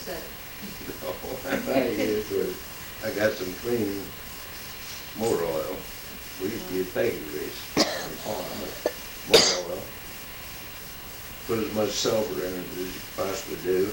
soap. I got some clean motor oil. We used to use bacon grease on the farm, but motor oil. Put as much sulfur in it as you possibly do,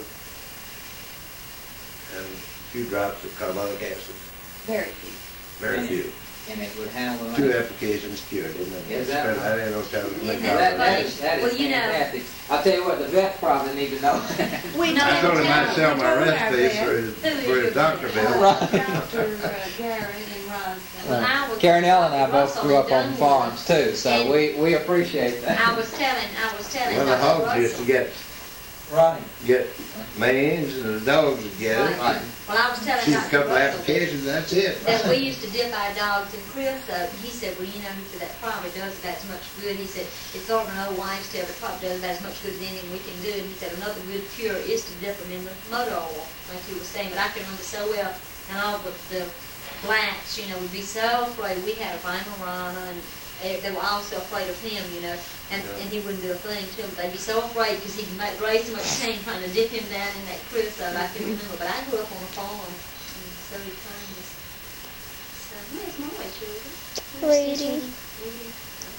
and a few drops of carbonic acid. Very few. Very few. And it would handle the 2 applications cured, isn't it? Is that I didn't know how to make Isn't out. that is Well, you know- fantastic. I'll tell you what, the vets probably need to know that. We I never told him I'd tell sell them. my We told our recipes vet. for his doctor bill. Dr. Gary in Roseville. When I was- Karen Ellen and I both Russell grew up had on done farms one. too, so And- we appreciate that. I was telling Well, the Dr. hogs used to Russell. Right. get mange, and the dogs would get it. Right. Well, I was telling Shoot a Dr. couple Russell applications, that's it. that we used to dip our dogs in creosote. He said, well, you know, he said, that probably does about as much good. He said, it's sort of an old wives' tale, but it probably does about as much good as anything we can do. And he said, another good cure is to dip them in the motor oil, like he was saying. But I can remember so well, and all the blacks, you know, would be so afraid. We had a Weimaraner, and they were all so afraid of him, you know, and he wouldn't do a thing to them. They'd be so afraid because he'd raise so much pain trying to dip him down in that creosote. I can remember, but I grew up on a farm, and so did Thomas. So, where's my children? Reading. Reading.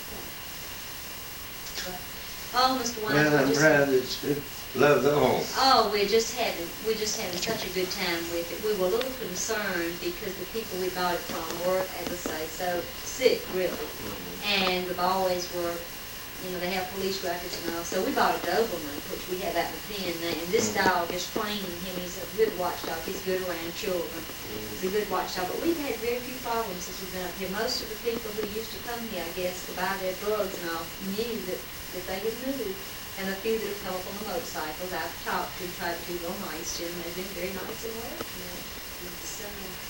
Okay. Oh, Mr. Wise, Well, I'm proud that love the home. Oh, we're just having such a good time with it. We were a little concerned because the people we bought it from were, as I say, so sick, really. And we've always were, you know, they have police records and all. So we bought a Doberman, which we have out in the pen now. And this dog is training him. He's a good watchdog. He's good around children. He's a good watchdog. But we've had very few problems since we've been up here. Most of the people who used to come here, I guess, to buy their drugs and all, knew that they had moved. And a few that have come up on the motorcycles, I've talked to, tried to be real nice to them. They've been very nice and welcoming. So,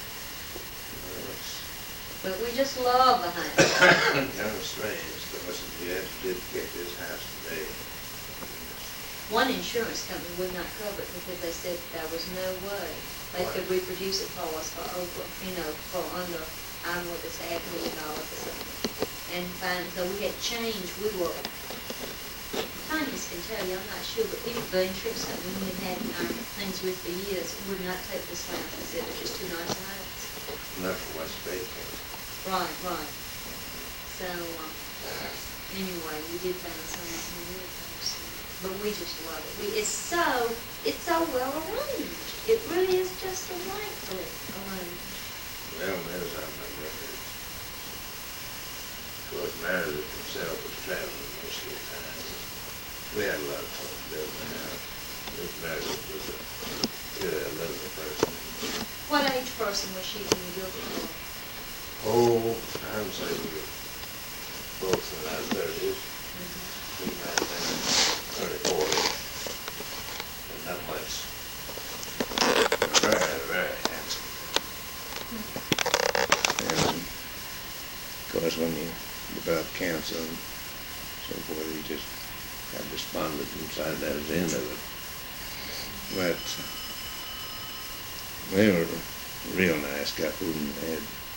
but we just love the hunt. Kind of strange, because you did get this house today. One insurance company would not cover it because they said there was no way they could reproduce it for us for over, you know, for under, I don't know what they say, $500,000 or something. And so we had changed. We were, Tony's can tell you, I'm not sure, but people, the insurance company we had our things with for years would not take this house. They said it's just too nice a house. Not for West Bay. Right, right. So, anyway, we did find something really nice. But we just love it. It's so well arranged. It really is just delightfully arranged. Well, there's our records. Of course, Meredith himself was traveling most of the time. We had a lot of fun building the house. Miss Meredith was a good little person. What age person was she when you built it for? Oh, I would say we were both in our 30s. We might have been 30, 40. But not much. Very, very handsome. And of course, when you develop cancer and so forth, you just have despondent inside. That was the end of it. But they were a real nice couple and had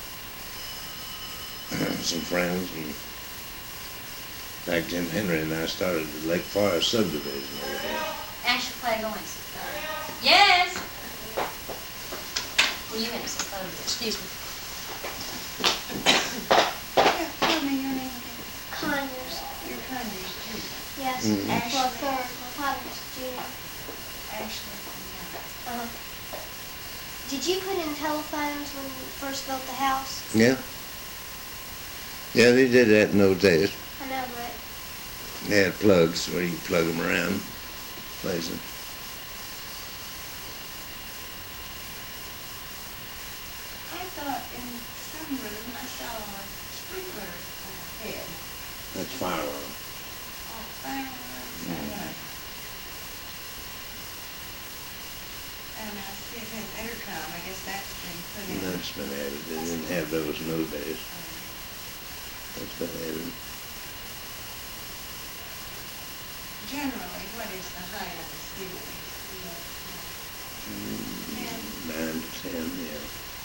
some friends. And in fact, Jim Henry and I started the Lake Forest subdivision over here. Ashley Clay Owens. Yes! Well, you have some photos. Excuse me. Tell me your name again. Conyers. Your Conyers, too. Yes. Mhm. Well, third. My father's junior. Ashley. Uh-huh. Did you put in telephones when you first built the house? Yeah. Yeah, they did that in those days. I know, but They had plugs where you plug them around places. I thought in some room I saw a sprinkler head. That's fire alarm. Oh, fire alarm. Right. And I see it has intercom. I guess that's been put in. That's been added. They didn't have those in those days. That's been added. Generally, what is the height of the ceiling? 9 to 10, yeah.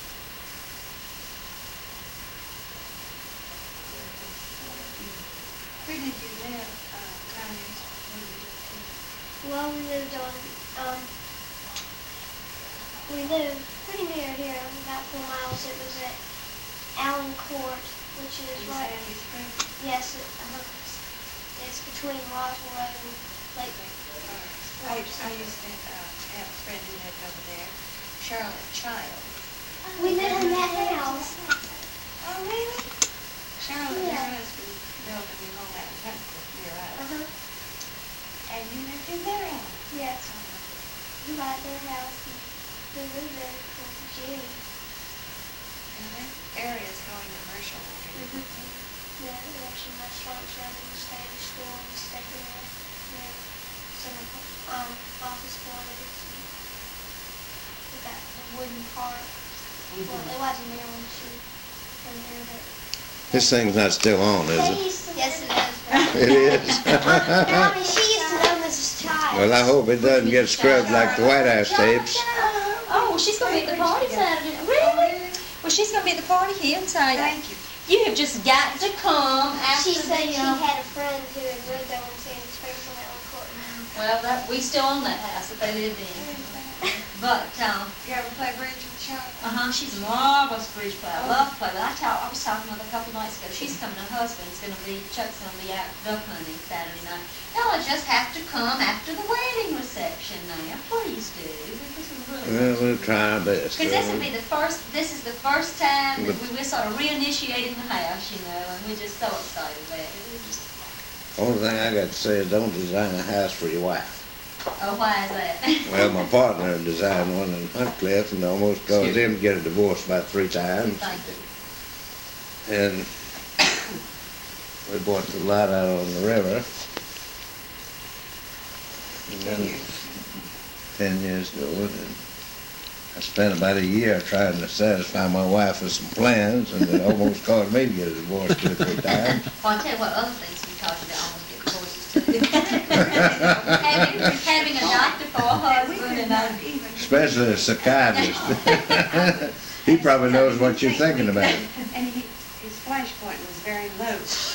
Where did you live, Conyers? well, we moved on. lived pretty near here, about 4 miles. It was at Allen Court, which is In right. Sandy Springs. Yes, it's between Roswell Road and Lake. I used to have a friend who lived over there, Charlotte Child. We lived in that house. Oh, really? Charlotte, Yeah. her husband built a new home out in Huntsville near us. And you lived in their house. Yes. We bought their house and we lived there with Jenny. And that area's going commercial. Yeah, we have some restaurants around in the state store. We stayed there. There some office buildings. We got the wooden park. Well, it wasn't there when she was there, but. This thing's not still on, is it? Yes, it is. It is. Mommy, she used to know Mrs. Child. Well, I hope it doesn't get scrubbed like the White House tapes. Oh, well, she's gonna be at the party Saturday. Really? Well, she's gonna be at the party here on Saturday. Thank you. You have just got to come after She said she the, had a friend who had lived over in Sandy Springs on Allen Court. well, we still own that house that they lived in. But, You ever play bridge with Charlotte? she's a marvelous bridge player. I love to play. But I was talking with her a couple nights ago. She's coming, her husband's Chuck's gonna be out duck hunting Saturday night. Y'all just have to come after the wedding reception now. Please do. This is really Well, we'll try our best. Because this is the first time that we're sort of reinitiating the house, you know, and we're just so excited about it. We're just, Only thing I got to say is don't design a house for your wife. oh, why is that? Well, my partner designed one in Huntcliffe and almost caused him to get a divorce about 3 times. Thank you. And we bought the lot out on the river. And then 10 years ago, and I spent about a year trying to satisfy my wife with some plans, and it almost caused me to get a divorce 2 or 3 times. Well, I'll tell you what, other things we talked about almost get divorces too. having a doctor for a husband and Especially a psychiatrist. He probably knows what you're thinking about. And his flash point was very low.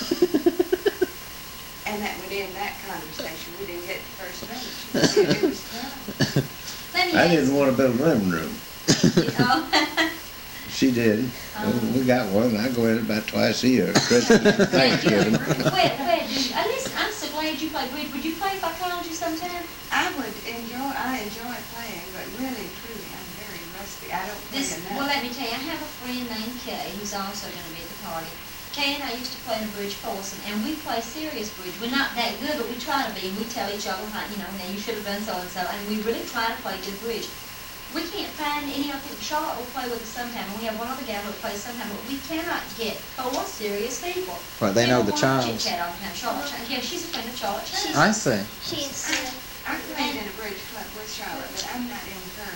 And that would end that conversation. We didn't get the first message. It was tough. let me I ask didn't want to build a living room. you, oh, She did. We got one. I go in about twice a year, Christmas and Thanksgiving. where do you, listen, I'm so glad you play bridge. Would you play if I called you sometime? I enjoy playing, but really, truly, I'm very rusty. I don't play Well, enough. let me tell you, I have a friend named Kay who's also going to be at the party. Kay and I used to play in a bridge course, and we play serious bridge. We're not that good, but we try to be. We tell each other, how, you know, now you should have done so and so, and we really try to play good bridge. We can't find any other people. Charlotte will play with us sometime, and we have one other gal who will play sometime, but we cannot get 4 serious people. Right, they know the Childs. Childs. Chit-chat all the time. Charlotte Childs. Yeah, she's a friend of Charlotte Childs. I see. She's, I played in a bridge club with Charlotte, but I'm not in her.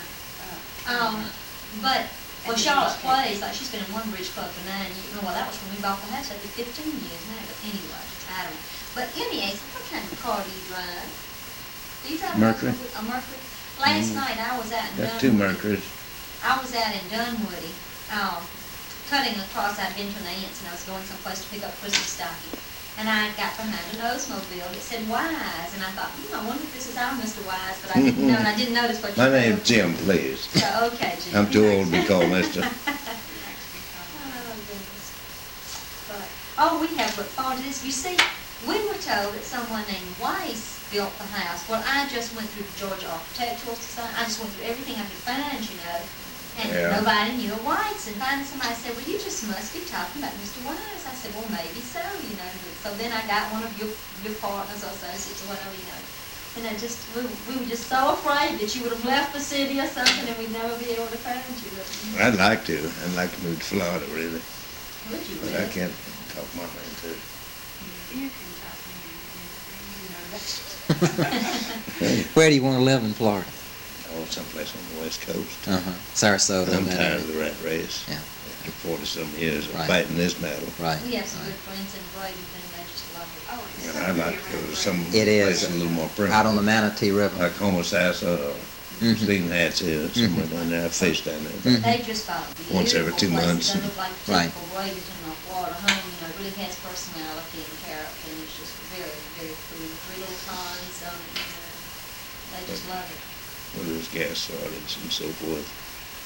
But, well, Charlotte plays, like, she's been in one bridge club for 9 years. Well, that was when we bought the house. That'd be 15 years now, but anyway, I don't know. But anyway, what kind of car do you drive? Do you drive Mercury. A Mercury? Last night, I was out in Got Dunwoody. 2 Mercuries. I was out in Dunwoody, cutting across. I'd been to an aunt's, and I was going someplace to pick up Christmas stocking. And I got behind an Oldsmobile that said Wise, and I thought, I wonder if this is our Mr. Wise, but I didn't know, and I didn't notice what you My were name's doing. Jim, please. So, okay, Jim. I'm too old to be called mister. Oh, goodness. But, we have looked forward to this. You see, we were told that someone named Weiss built the house. Well, I just went through the Georgia Architectural Society. I just went through everything I could find, you know. And Yeah. nobody knew a Weiss. And finally somebody said, well, you just must be talking about Mr. Weiss. I said, well, maybe so, you know. So then I got one of your partners or associates or whatever, you know. And I just, we were just so afraid that you would have left the city or something and we'd never be able to find you. I'd like to. I'd like to move to Florida, really. Would you But I really? can't talk my mind to it. You can talk to me, you know that. Where do you want to live in Florida? Oh, someplace on the West Coast. Sarasota. I'm that tired area. of the rat race. Yeah. After 40-some years of Right. fighting this battle. Right. We have some right. good friends in Bradenton, and they just love it. Oh, it's And so I'd like pretty to go to around some It is. place a little more primitive. Out on the Manatee River. Like Homosassa or Mhm. Stephen Hat's is, somewhere down there. I fished down there. Mhm. They just bought Once every 2 beautiful months. places. They look like a Right. typical Bradenton or Florida home, you know, it really has personality and character, and it's just very, very pretty. 3 little ponds on it, you know. They just love it. Where there's gas shortage and so forth.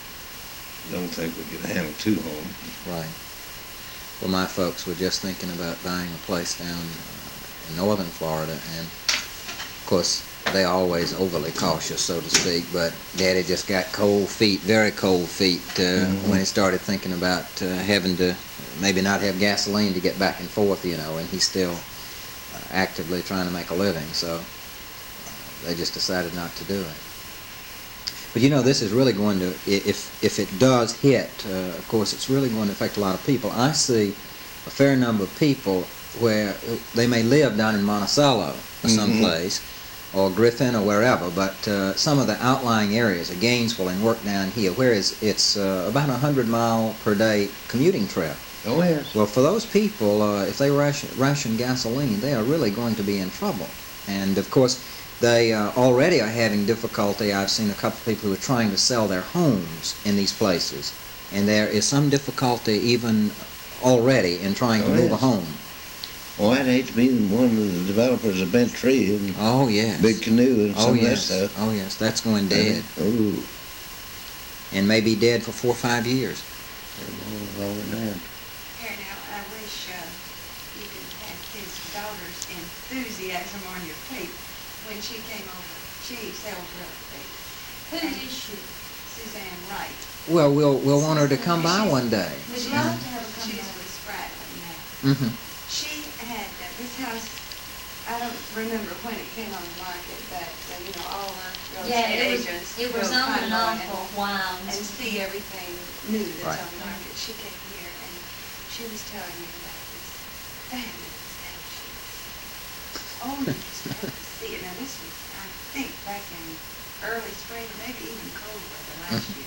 don't think we could handle 2 homes. Right. Well, my folks were just thinking about buying a place down in northern Florida, and of course they always overly cautious, so to speak. But Daddy just got cold feet, very cold feet, when he started thinking about having to maybe not have gasoline to get back and forth, you know. And he's still actively trying to make a living, so they just decided not to do it. But you know, this is really going to, if it does hit, of course, it's really going to affect a lot of people. I see a fair number of people where they may live down in Monticello or someplace, or Griffin or wherever, but some of the outlying areas of Gainesville and work down here, whereas it's about 100-mile per day commuting trip. Oh, yes. Well, for those people, if they ration gasoline, they are really going to be in trouble. And of course, they already are having difficulty. I've seen a couple of people who are trying to sell their homes in these places, and there is some difficulty even already in trying to move a home. Well, I'd hate to be one of the developers of Bent Tree and Oh yes. Big Canoe and some Oh yes. of that stuff. Oh yes. That's going dead, Ooh. and may be dead for 4 or 5 years. Longer than that. Here now, I wish you could have his daughter's enthusiasm on your plate when she came over. She sells real estate. Who is she? Suzanne Wright. Well, we'll want her to come by one day. We'd love to have her come She's by. with Spratlin now. Mm-hmm. She had this house, I don't remember when it came on the market, but, you know, all our real Yeah, estate it agents. was will on come and on off for a while. and see everything new that's Right. on the market. She came here and she was telling me about this fabulous house. Oh, you just have to see it. Now, this was, I think, back in early spring, maybe even cold weather last year.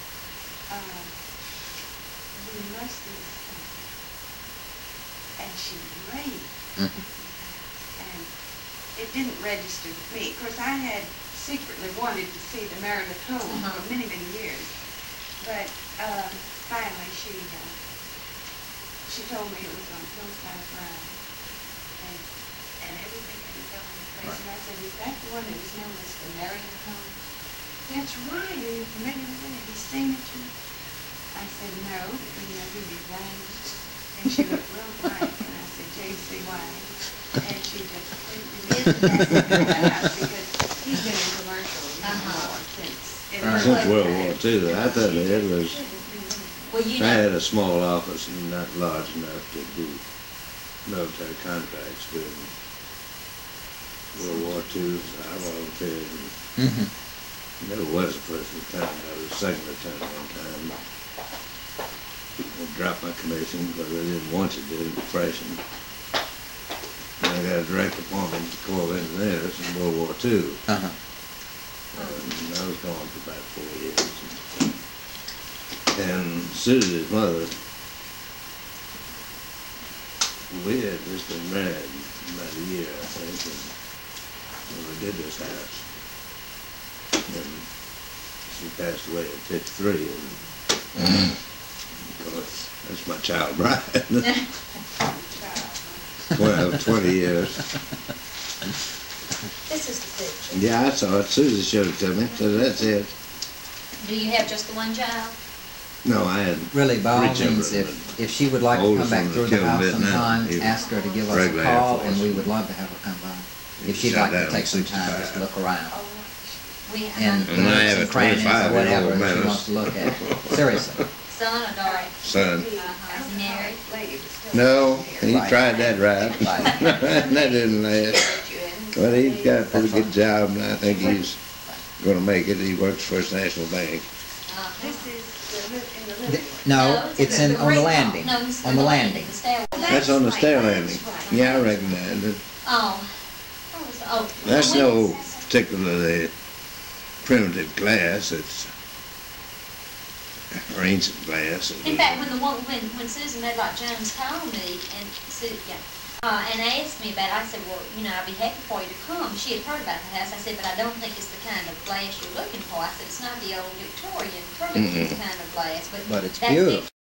You must see this house. And she raved. And it didn't register with me. Of course, I had secretly wanted to see the Meredith home for many, many years. But finally, she told me it was on Hillside Drive, and everything had fell into place. And I said, "Is that the one that was known as the Meredith home?" "That's right. Are you familiar with it? Have you seen it?" I said, "No, but you know who designed it?" And she looked real bright, and I said, "J.C. White." And she just completely did that because he's been in commercial since. Since World War II, I thought it was, Well, you I know, had a small office and not large enough to do military contracts, but in World War II, I volunteered. Mm-hmm. Never was a first lieutenant, I was a second lieutenant one time. I dropped my commission because I didn't want to do it, depression. And I got a direct appointment to Corps of Engineers in World War II. Uh-huh. And I was gone for about 4 years. And Susie's mother, we had just been married about a year, I think, and when we did this house. And she passed away at 53, and of course, that's my child bride. Well, 20 years. this is the picture. Yeah, I saw it. Susie showed it to me, so that's it. Do you have just the one child? No, I had Really, by all Whichever, means, if she would like to oldest come back one through that the killed house Vietnam, sometime, he was ask her to give us a regular Air call, Force. and we would love to have her come by. He If she'd shot like to down take at some time just to 65. look around. We And And I have some a crannies or 25-year-old whatever that she menace. wants to look at. Seriously. Son or daughter? Son. Is he married? No, he Right. tried that right. Right. That didn't last. But he's got a pretty good job, and I think he's gonna make it. He works for First National Bank. This is in the living room. No, it's on the great landing. hall. No, it's On the landing. the stairwell. That's on the right, stair that's landing. right. Yeah, I recognize it. Oh. Oh. That's when- no particularly primitive glass. It's or ancient glass. In fact, when Susan Medlock Jones called me and and asked me about it, I said, well, you know, I'd be happy for you to come. She had heard about the house. I said, but I don't think it's the kind of glass you're looking for. I said, it's not the old Victorian Turkey kind of glass, But it's that's beautiful.